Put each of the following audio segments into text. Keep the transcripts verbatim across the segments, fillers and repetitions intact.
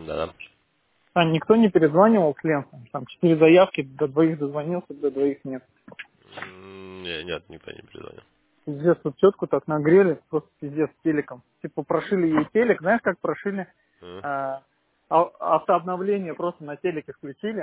Да-да. А никто не перезванивал клиентам? Там четыре заявки, до двоих дозвонился, до двоих нет. М, Не, нет, никто не перезвонил. Пиздец, тут тетку так нагрели, просто пиздец телеком. Типа прошили ей телек, знаешь, как прошили? А? А, а- автообновление просто на телеке включили.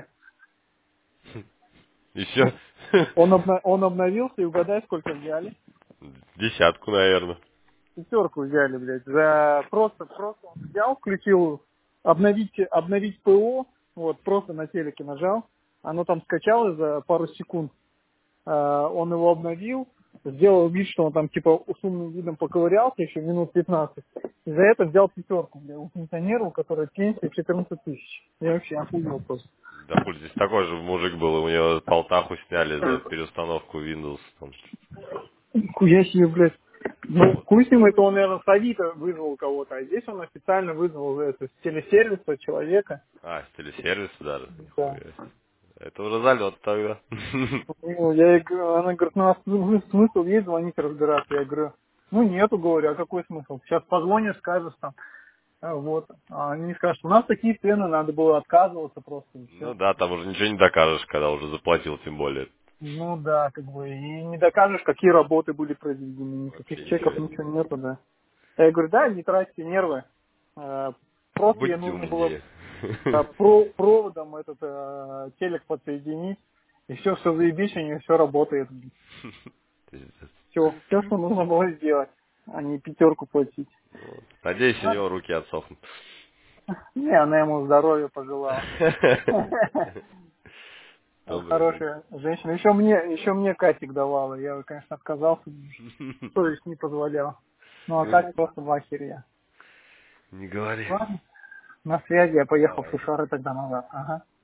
И все? Он, обна- он обновился, и угадай, сколько взяли. Десятку, наверное. Пятерку взяли, блядь. За просто, просто он взял, включил обновить, обновить ПО, вот, просто на телеке нажал. Оно там скачалось за пару секунд. А, он его обновил, сделал вид, что он там типа с умным видом поковырялся еще минут пятнадцать. И за это взял пятерку, бля, у пенсионера, у которого пенсия четырнадцать тысяч. Я вообще охуел просто. Да хуй, здесь такой же мужик был, у него полтаху сняли за переустановку Windows. Там. Хуя себе, блядь. Ну, Вот. хуй с ним, это он, наверное, с Авито вызвал кого-то, а здесь он официально вызвал это, с телесервиса человека. А, с телесервиса даже? Да. Нихуя. Это уже залет тогда. Ну, я ей говорю, она говорит, ну, а см- смысл есть звонить разбираться? Я говорю, ну, нету, говорю, а какой смысл? Сейчас позвонишь, скажешь там, а, вот. А они скажут, у нас такие цены, надо было отказываться просто, и Ну все. да, там уже ничего не докажешь, когда уже заплатил, тем более. Ну, да, как бы, и не докажешь, какие работы были произведены, никаких Вообще чеков, нифига. ничего нету, да. Я говорю, да, не тратьте нервы, э, просто ей Будьте нужно было умнее. э, про- проводом этот э, телек подсоединить, и все, все заебись, у нее все работает. Пиздец. Все, все, что нужно было сделать, а не пятерку платить. Вот. Надеюсь, у него руки отсохнут. Не, она ему здоровья пожелала. Добрый мужик. Хорошая женщина. Еще мне, еще мне Катик давала. Я, конечно, отказался. Совесть не позволял. Ну, а Ну, так просто в ахере я. не говори. Ладно. На связи. Я поехал в Давай. Сушары тогда назад. Ага.